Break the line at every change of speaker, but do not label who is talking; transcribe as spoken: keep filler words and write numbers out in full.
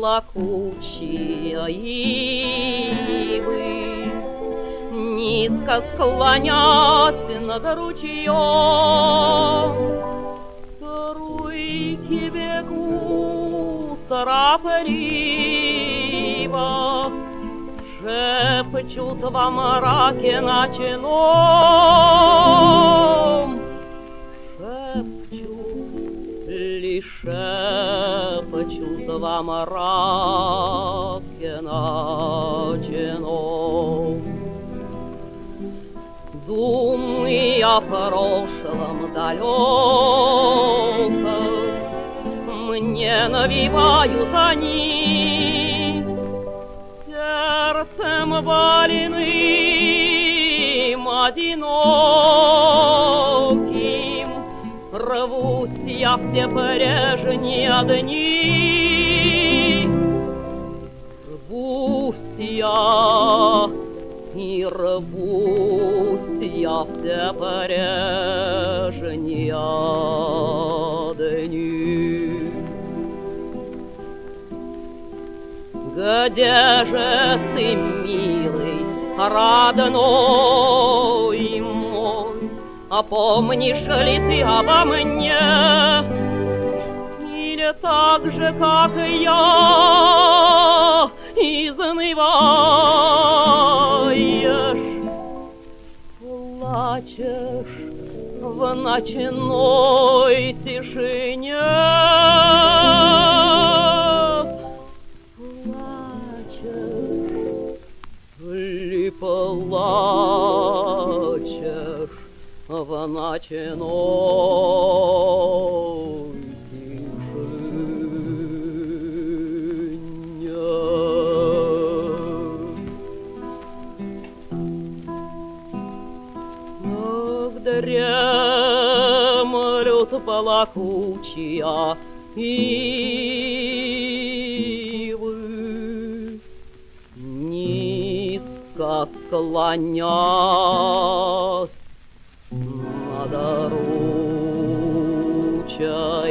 плакучие ивы, низко склонясь над ручьем, струйки бегут торопливо, шепчут во мраке ночном, шепчут, лишь шепчут во мраке ночном. Думы о прошлом далеком мне навевают они, сердцем больным, одиноким, рвусь я в те прежние дни, рвусь я и рвусь я в те прежние дни. Где же ты, милый, родной мой, а помнишь ли ты обо мне? Или так же, как я, изнываешь, плачешь в ночной тишине? Плачешь в ночной тишине. Дремлют плакучие ивы, низко склонясь над ручьем.